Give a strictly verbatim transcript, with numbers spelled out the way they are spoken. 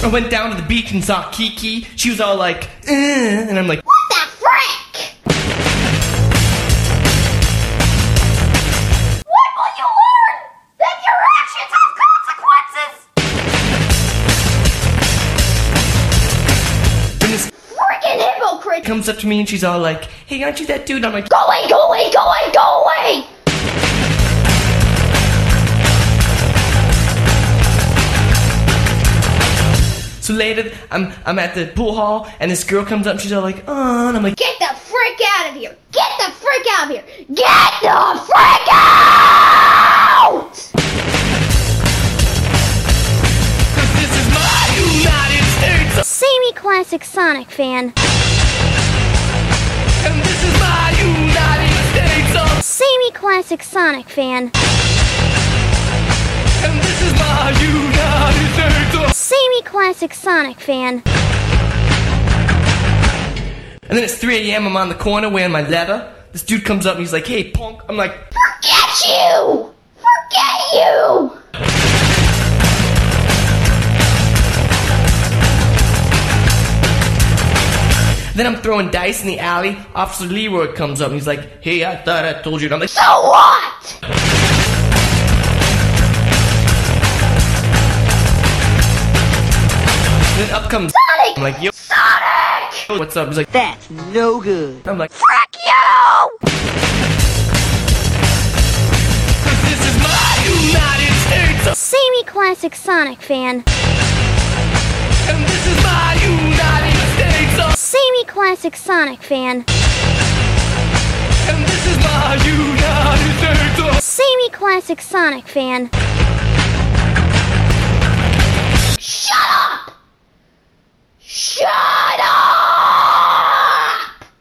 I went down to the beach and saw Kiki. She was all like, eh, and I'm like, what the frick? When will you learn that your actions have consequences? and this Freaking hypocrite! comes up to me and she's all like, hey, aren't you that dude? I'm like, Go away, go away, go away, go away! so later, I'm I'm at the pool hall, and this girl comes up, and she's all like, oh, and I'm like, Get the frick out of here! Get the frick out of here! Get the frick out! this is my United States, Sammy Classic Sonic fan. and this is my United States, oh, Sammy Classic Sonic fan. and this is my United States, oh. Sammy Classic Sonic fan. And then it's three a.m. I'm on the corner wearing my leather. This dude comes up and he's like, hey, punk. I'm like, Forget you! Forget you! then I'm throwing dice in the alley. Officer Leroy comes up and he's like, hey, I thought I told you. And I'm like, So what? then up comes Sonic! I'm like, yo, Sonic! what's up? He's like, That's no good. I'm like, Frick you! this is my United States, Sammy Classic Sonic fan. and this is my United States, oh, Sammy Classic Sonic fan. and this is my United States, oh. Sammy Classic Sonic fan. Shut up!